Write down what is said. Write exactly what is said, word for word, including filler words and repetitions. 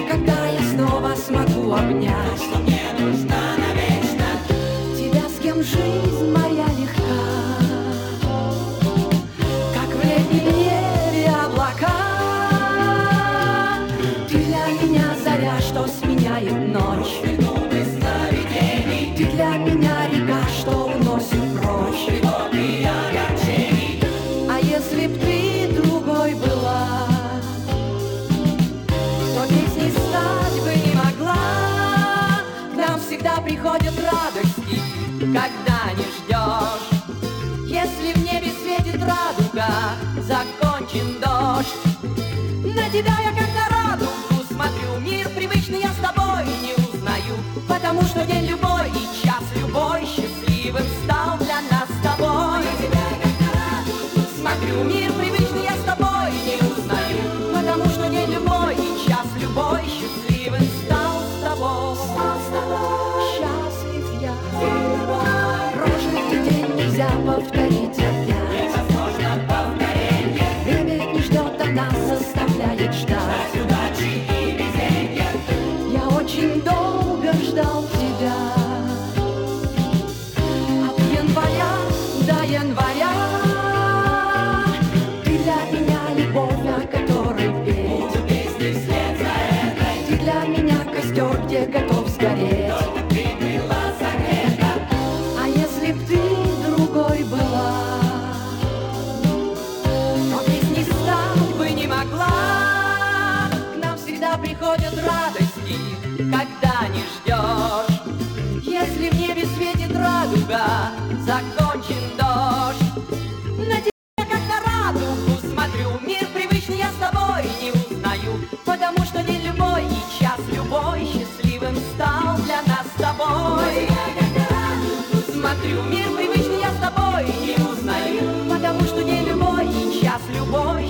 когда я снова смогу обнять, что мне нужна навечно. тебя, с кем жизнь моя легка, как в летнем небе облака. Ты для меня заря, что сменяет ночь, ты для меня река, что уносит прочь. А если б ты другой была, то песни стать бы не могла. К нам всегда приходят радости, когда не ждешь. Если в небе светит радуга, закончен дождь. На тебя я как на радугу смотрю, мир привычный я с тобой не узнаю, потому что день любой и час любой счастливым стал для нас с тобой. На тебя я как на радугу смотрю, мир привычный я с тобой не узнаю, потому что день любой и час любой счастливым стал с тобой. Счастлив я, прожитый день нельзя повторить опять. Невозможно повторение. Время ведь не ждет, а нас заставляет ждать. Удачи и везенья. Я очень долго ждал тебя, от января до января. Ты для меня любовь, о которой петь, Песни вслед за этой. ты для меня костер, где готов сгореть. Только ты была согрета. А если б ты другой была, то песни стать бы не могла. К нам всегда приходят радости, когда не ждешь. Если в небе светит радуга, закончен дождь. На тебя как на радугу смотрю, мир привычный я с тобой не узнаю, потому что день любой и час любой счастливым стал для нас с тобой. Смотрю, мир привычный я с тобой не узнаю, потому что день любой и час любой